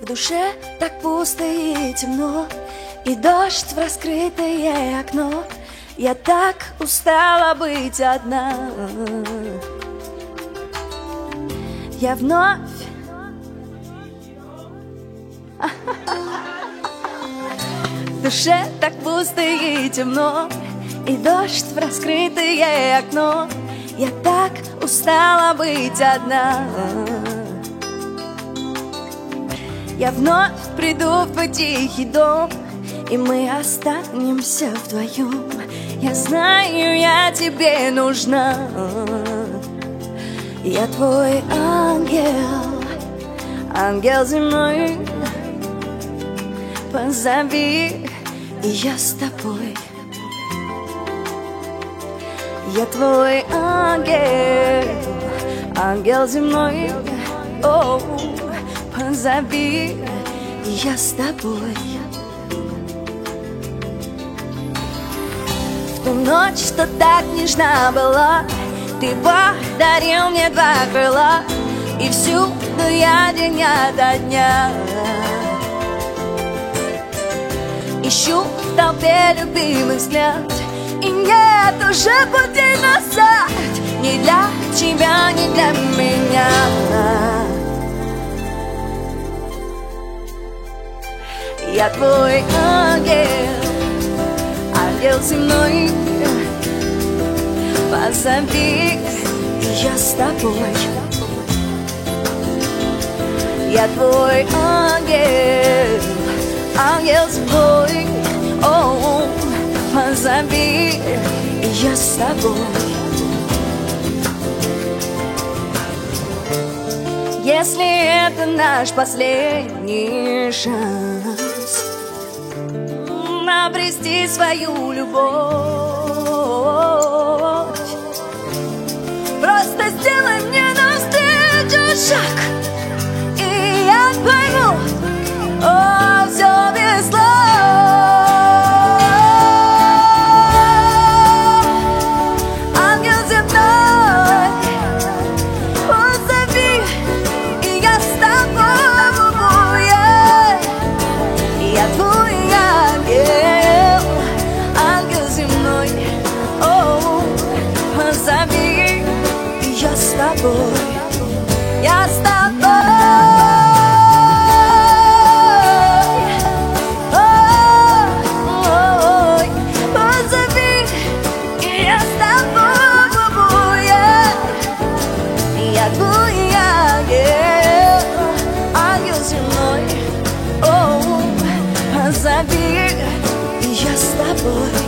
душе так пусто и темно, и дождь в раскрытое окно. Я так устала быть одна. Я вновь в душе так пусто и темно, и дождь в раскрытое окно. Я так устала быть одна. Я вновь приду в твой тихий дом, и мы останемся вдвоем. Я знаю, я тебе нужна. Я твой ангел, ангел земной. Позови, и я с тобой. Я твой ангел, ангел земной. О, позови, и я с тобой. В ту ночь, что так нежна была, ты подарил мне два крыла, и всюду я день ото дня ищу в толпе любимый взгляд, и нет уже пути назад. Ни для тебя, ни для меня. Я твой ангел, ангел земной. Позови, и я с тобой. Я твой ангел, ангел земной. О, позови, и я с тобой. Если это наш последний шанс обрести свою любовь, просто сделай мне навстречу шаг, и я пойму, о, все без слов. Ангел земной, позови, и я с тобой. Я твой ангел, ангел земной. О, позови, и я с тобой. Я с тобой. Позови, и я с тобой. Я твой ангел, ангел земной. О, позови, и я с тобой.